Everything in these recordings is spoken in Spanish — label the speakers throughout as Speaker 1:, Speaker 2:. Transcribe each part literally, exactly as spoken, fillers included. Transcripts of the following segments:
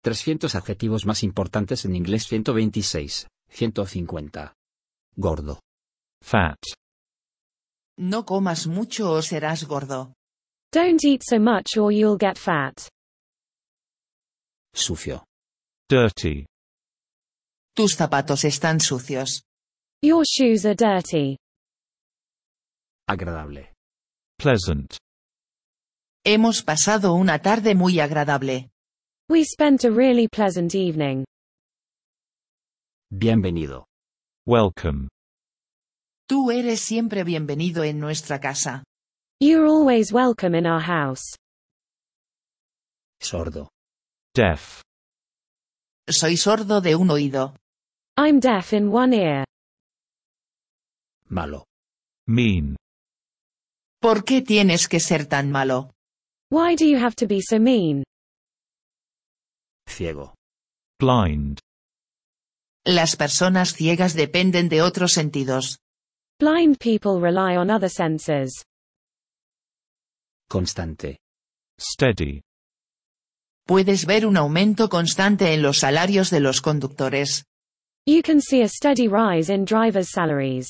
Speaker 1: trescientos adjetivos más importantes en inglés. ciento veintiséis, ciento cincuenta. Gordo.
Speaker 2: Fat.
Speaker 3: No comas mucho o serás gordo.
Speaker 4: Don't eat so much or you'll get fat.
Speaker 1: Sucio.
Speaker 2: Dirty.
Speaker 3: Tus zapatos están sucios.
Speaker 4: Your shoes are dirty.
Speaker 1: Agradable.
Speaker 2: Pleasant.
Speaker 3: Hemos pasado una tarde muy agradable.
Speaker 4: We spent a really pleasant evening.
Speaker 1: Bienvenido.
Speaker 2: Welcome.
Speaker 3: Tú eres siempre bienvenido en nuestra casa.
Speaker 4: You're always welcome in our house.
Speaker 1: Sordo.
Speaker 2: Deaf.
Speaker 3: Soy sordo de un oído.
Speaker 4: I'm deaf in one ear.
Speaker 1: Malo.
Speaker 2: Mean.
Speaker 3: ¿Por qué tienes que ser tan malo?
Speaker 4: Why do you have to be so mean?
Speaker 1: Ciego.
Speaker 2: Blind.
Speaker 3: Las personas ciegas dependen de otros sentidos.
Speaker 4: Blind people rely on other senses.
Speaker 1: Constante.
Speaker 2: Steady.
Speaker 3: Puedes ver un aumento constante en los salarios de los conductores.
Speaker 4: You can see a steady rise in drivers' salaries.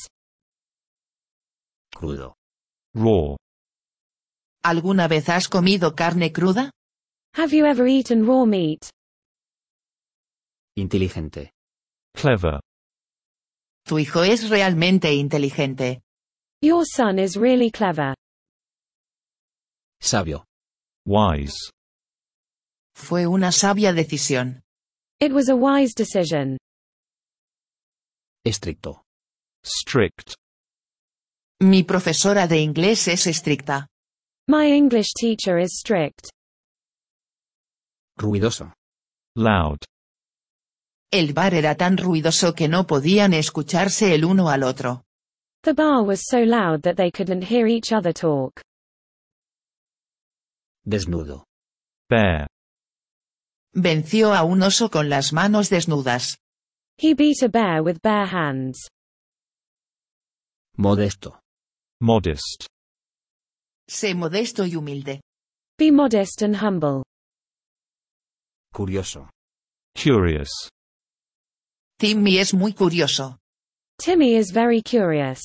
Speaker 1: Crudo.
Speaker 2: Raw.
Speaker 3: ¿Alguna vez has comido carne cruda?
Speaker 4: Have you ever eaten raw meat?
Speaker 1: Inteligente.
Speaker 2: Clever.
Speaker 3: Tu hijo es realmente inteligente.
Speaker 4: Your son is really clever.
Speaker 1: Sabio.
Speaker 2: Wise.
Speaker 3: Fue una sabia decisión.
Speaker 4: It was a wise decision.
Speaker 1: Estricto.
Speaker 2: Strict.
Speaker 3: Mi profesora de inglés es estricta.
Speaker 4: My English teacher is strict.
Speaker 1: Ruidoso.
Speaker 2: Loud.
Speaker 3: El bar era tan ruidoso que no podían escucharse el uno al otro.
Speaker 4: The bar was so loud that they couldn't hear each other talk.
Speaker 1: Desnudo.
Speaker 2: Bare.
Speaker 3: Venció a un oso con las manos desnudas.
Speaker 4: He beat a bear with bare hands.
Speaker 1: Modesto.
Speaker 2: Modest.
Speaker 3: Sé modesto y humilde.
Speaker 4: Be modest and humble.
Speaker 1: Curioso.
Speaker 2: Curious.
Speaker 3: Timmy es muy curioso.
Speaker 4: Timmy is very curious.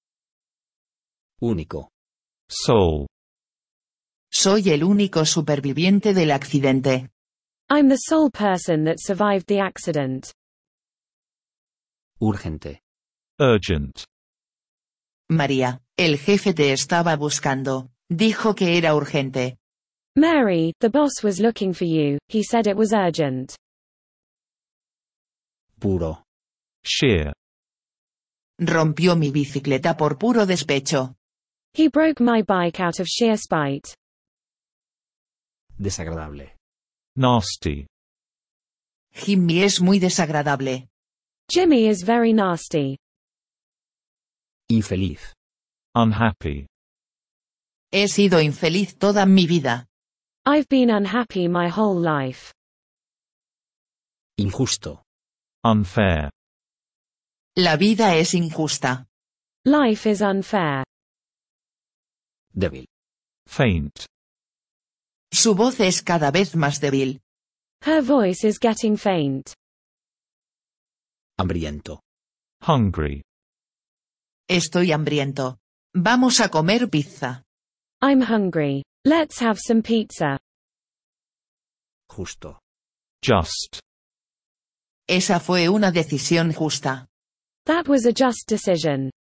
Speaker 1: Único.
Speaker 2: Sole.
Speaker 3: Soy el único superviviente del accidente.
Speaker 4: I'm the sole person that survived the accident.
Speaker 1: Urgente.
Speaker 2: Urgent.
Speaker 3: María, el jefe te estaba buscando. Dijo que era urgente.
Speaker 4: Mary, the boss was looking for you. He said it was urgent.
Speaker 1: Puro.
Speaker 2: Sheer.
Speaker 3: Rompió mi bicicleta por puro despecho.
Speaker 4: He broke my bike out of sheer spite.
Speaker 1: Desagradable.
Speaker 2: Nasty.
Speaker 3: Jimmy es muy desagradable.
Speaker 4: Jimmy is very nasty.
Speaker 1: Infeliz.
Speaker 2: Unhappy.
Speaker 3: He sido infeliz toda mi vida.
Speaker 4: I've been unhappy my whole life.
Speaker 1: Injusto.
Speaker 2: Unfair.
Speaker 3: La vida es injusta.
Speaker 4: Life is unfair.
Speaker 1: Débil.
Speaker 2: Faint.
Speaker 3: Su voz es cada vez más débil.
Speaker 4: Her voice is getting faint.
Speaker 1: Hambriento.
Speaker 2: Hungry.
Speaker 3: Estoy hambriento. Vamos a comer pizza.
Speaker 4: I'm hungry. Let's have some pizza.
Speaker 1: Justo.
Speaker 2: Just.
Speaker 3: Esa fue una decisión justa.
Speaker 4: That was a just decision.